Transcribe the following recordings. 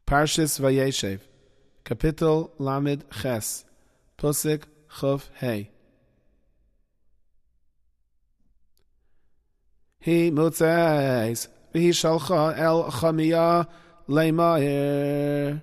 Parshas Vayeshev, Kapitel Lamed Ches, Pusik Chuf Hey. He mutzeis, v'hi shalcha el chamiyah leimaher.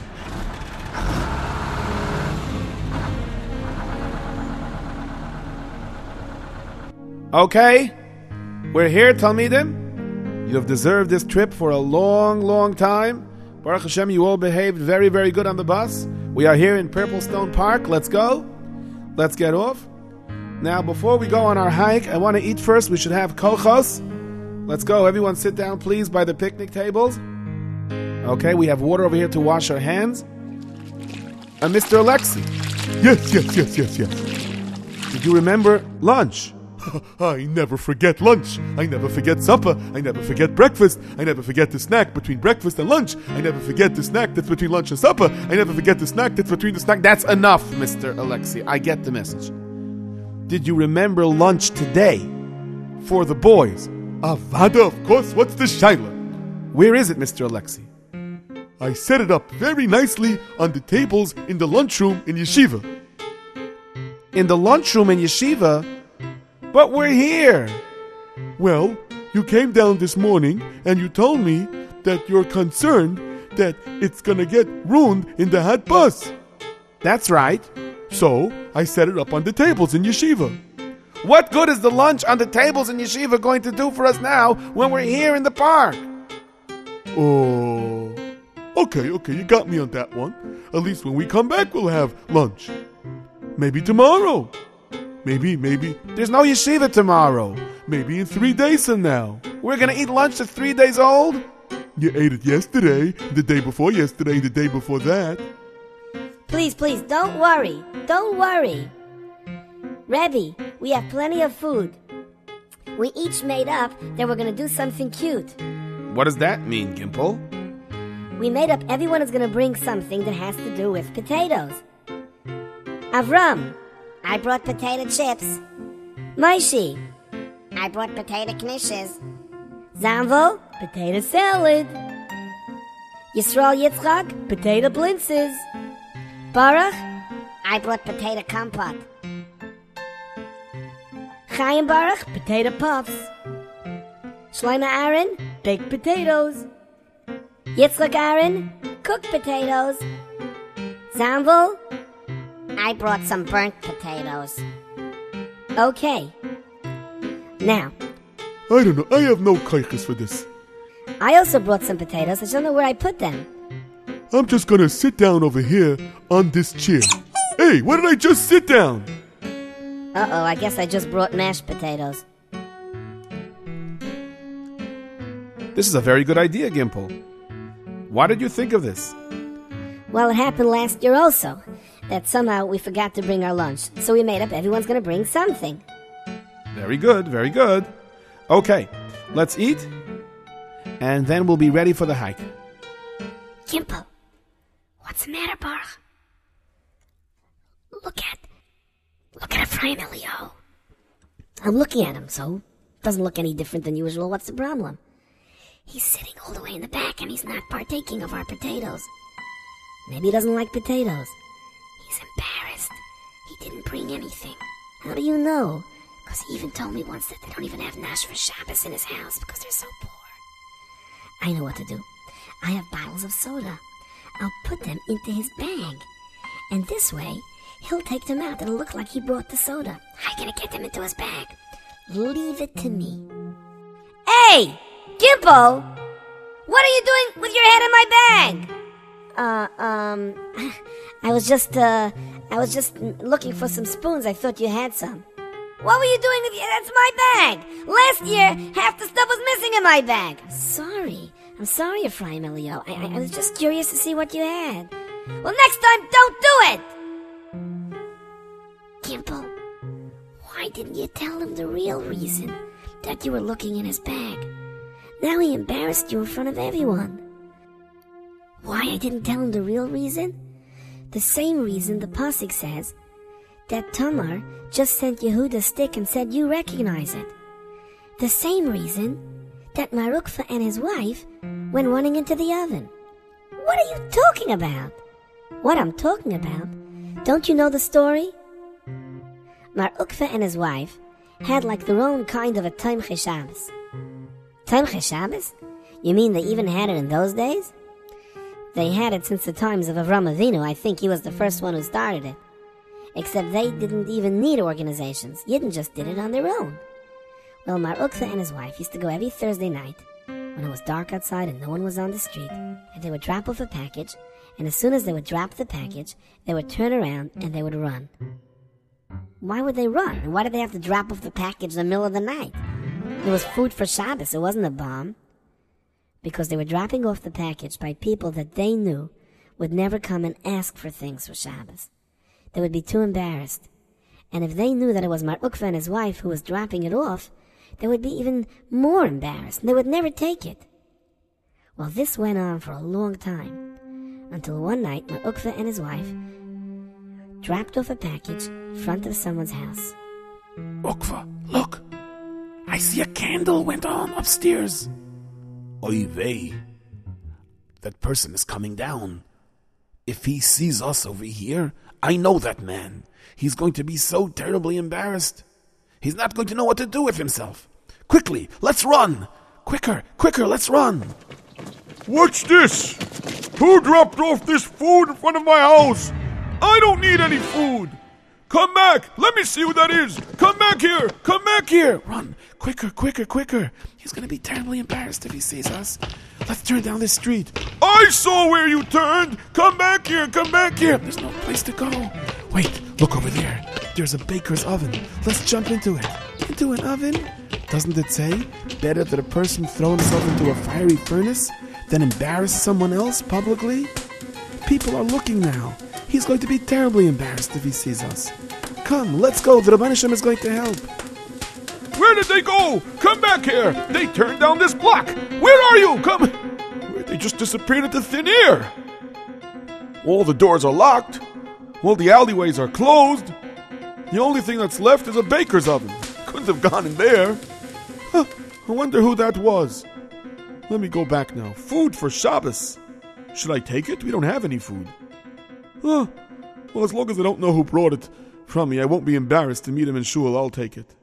Okay, we're here, Talmidim. You have deserved this trip for a long, long time. Baruch Hashem, you all behaved very, very good on the bus. We are here in Purple Stone Park. Let's go. Let's get off. Now, before we go on our hike, I want to eat first. We should have kochos. Let's go. Everyone sit down, please, by the picnic tables. Okay, we have water over here to wash our hands. And Mr. Alexi. Yes. Did you remember lunch? I never forget lunch. I never forget supper. I never forget breakfast. I never forget the snack between breakfast and lunch. I never forget the snack that's between lunch and supper. I never forget the snack that's between the snack. That's enough, Mr. Alexi. I get the message. Did you remember lunch today for the boys? Avada, of course. What's the shaila? Where is it, Mr. Alexi? I set it up very nicely on the tables in the lunchroom in yeshiva. In the lunchroom in yeshiva? But we're here. Well, you came down this morning and you told me that you're concerned that it's gonna get ruined in the hot bus. That's right. So, I set it up on the tables in yeshiva. What good is the lunch on the tables in yeshiva going to do for us now when we're here in the park? Oh, okay, you got me on that one. At least when we come back, we'll have lunch. Maybe tomorrow. Maybe. There's no yeshiva tomorrow. Maybe in 3 days from now. We're going to eat lunch that's 3 days old? You ate it yesterday, the day before yesterday, the day before that. Please, don't worry. Don't worry. Rebbe, we have plenty of food. We each made up that we're going to do something cute. What does that mean, Gimple? We made up everyone is going to bring something that has to do with potatoes. Avram, I brought potato chips. Maishi, I brought potato knishes. Zamvo, potato salad. Yisrael Yitzchak, potato blintzes. Baruch, I brought potato compote. Chaim Baruch, potato puffs. Shlomo Aaron, baked potatoes. Yitzchak Aaron, cooked potatoes. Zamvo, I brought some burnt potatoes. Okay. Now. I don't know. I have no kaiches for this. I also brought some potatoes. I just don't know where I put them. I'm just gonna sit down over here on this chair. Hey, where did I just sit down? Uh-oh, I guess I just brought mashed potatoes. This is a very good idea, Gimple. Why did you think of this? Well, it happened last year also, that somehow we forgot to bring our lunch. So we made up everyone's going to bring something. Very good. Okay, let's eat, and then we'll be ready for the hike. Gimple, what's the matter, Baruch? Look at Ephraim Elio. I'm looking at him, so it doesn't look any different than usual. What's the problem? He's sitting all the way in the back, and he's not partaking of our potatoes. Maybe he doesn't like potatoes. He's embarrassed. He didn't bring anything. How do you know? Because he even told me once that they don't even have Nash for Shabbos in his house because they're so poor. I know what to do. I have bottles of soda. I'll put them into his bag. And this way, he'll take them out. It'll look like he brought the soda. I'm going to get them into his bag. Leave it to me. Hey! Gimple! What are you doing with your head in my bag? I was just looking for some spoons. I thought you had some. What were you doing with that's my bag. Last year, half the stuff was missing in my bag. I'm sorry, Ephraim Elio. I was just curious to see what you had. Well, next time, don't do it! Gimple, why didn't you tell him the real reason that you were looking in his bag? Now he embarrassed you in front of everyone. Why I didn't tell him the real reason? The same reason the Pasuk says that Tamar just sent Yehuda a stick and said you recognize it. The same reason that Marukfa and his wife went running into the oven. What are you talking about? What I'm talking about? Don't you know the story? Mar Ukva and his wife had like their own kind of a Tomchei Shabbos. Tomchei Shabbos? You mean they even had it in those days? They had it since the times of Avram Avinu. I think he was the first one who started it. Except they didn't even need organizations. Yidden just did it on their own. Well, Mar Ukva and his wife used to go every Thursday night when it was dark outside and no one was on the street, and they would drop off a package, and as soon as they would drop the package, they would turn around and they would run. Why would they run? And why did they have to drop off the package in the middle of the night? It was food for Shabbos. It wasn't a bomb. Because they were dropping off the package by people that they knew would never come and ask for things for Shabbos. They would be too embarrassed. And if they knew that it was Mar Ukva and his wife who was dropping it off, they would be even more embarrassed. They would never take it. Well, this went on for a long time, until one night Mar Ukva and his wife dropped off a package in front of someone's house. Ukva, look! I see a candle went on upstairs. Oy vey. That person is coming down. If he sees us over here, I know that man. He's going to be so terribly embarrassed. He's not going to know what to do with himself. Quickly, let's run! Quicker, let's run! What's this? Who dropped off this food in front of my house? I don't need any food. Come back. Let me see who that is. Come back here. Come back here. Run. Quicker. He's going to be terribly embarrassed if he sees us. Let's turn down this street. I saw where you turned. Come back here. There's no place to go. Wait, look over there. There's a baker's oven. Let's jump into it. Into an oven? Doesn't it say, better that a person throw himself into a fiery furnace than embarrass someone else publicly? People are looking now. He's going to be terribly embarrassed if he sees us. Come, let's go. The Rebbeinu Shem is going to help. Where did they go? Come back here. They turned down this block. Where are you? Come. They just disappeared into thin air. All the doors are locked. All the alleyways are closed. The only thing that's left is a baker's oven. Couldn't have gone in there. Huh, I wonder who that was. Let me go back now. Food for Shabbos. Should I take it? We don't have any food. Well, as long as I don't know who brought it from me, I won't be embarrassed to meet him in shul. I'll take it.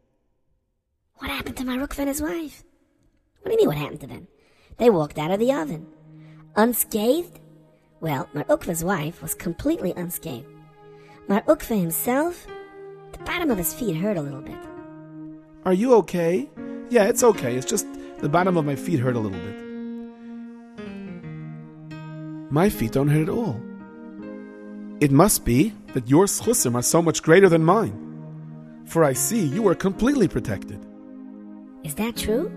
What happened to Mar Ukva and his wife? What do you mean what happened to them? They walked out of the oven. Unscathed? Well, Mar Ukva's wife was completely unscathed. Mar Ukva himself, the bottom of his feet hurt a little bit. Are you okay? Yeah, it's okay. It's just the bottom of my feet hurt a little bit. My feet don't hurt at all. It must be that your schusim are so much greater than mine. For I see you are completely protected. Is that true?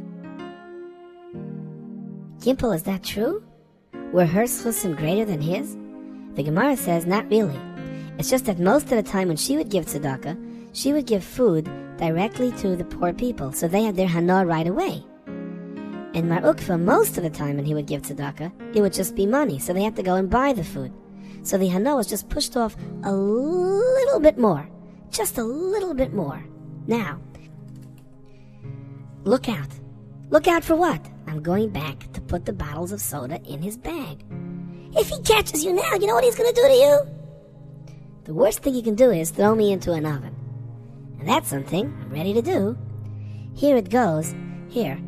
Gimple, is that true? Were her schusim greater than his? The Gemara says not really. It's just that most of the time when she would give tzedakah, she would give food directly to the poor people, so they had their hana right away. And Mar Ukva, most of the time when he would give tzedakah, it would just be money, so they had to go and buy the food. So the hana was just pushed off a little bit more. Just a little bit more. Now, look out. Look out for what? I'm going back to put the bottles of soda in his bag. If he catches you now, you know what he's going to do to you? The worst thing he can do is throw me into an oven. And that's something I'm ready to do. Here it goes. Here.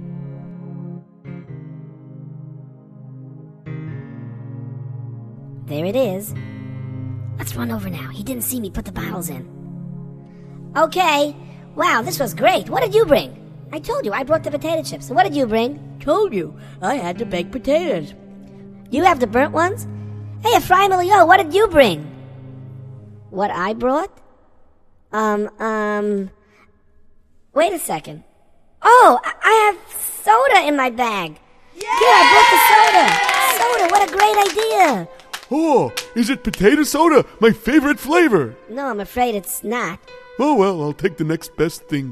There it is. Let's run over now. He didn't see me put the bottles in. Okay. Wow, this was great. What did you bring? I told you, I brought the potato chips. And what did you bring? Told you, I had the baked potatoes. You have the burnt ones? Hey, Ephraim Elio, what did you bring? What I brought? Wait a second. Oh, I have soda in my bag. Yeah, I brought the soda. Soda, what a great idea. Oh, is it potato soda? My favorite flavor. No, I'm afraid it's not. Oh, well, I'll take the next best thing.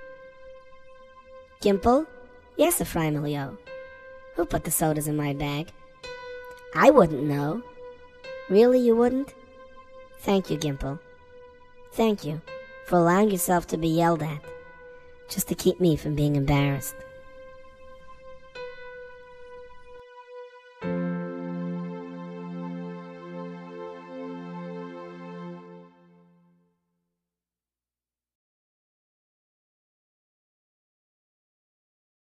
Gimple? Yes, Ephraim Elio. Who put the sodas in my bag? I wouldn't know. Really, you wouldn't? Thank you, Gimple. Thank you for allowing yourself to be yelled at, just to keep me from being embarrassed.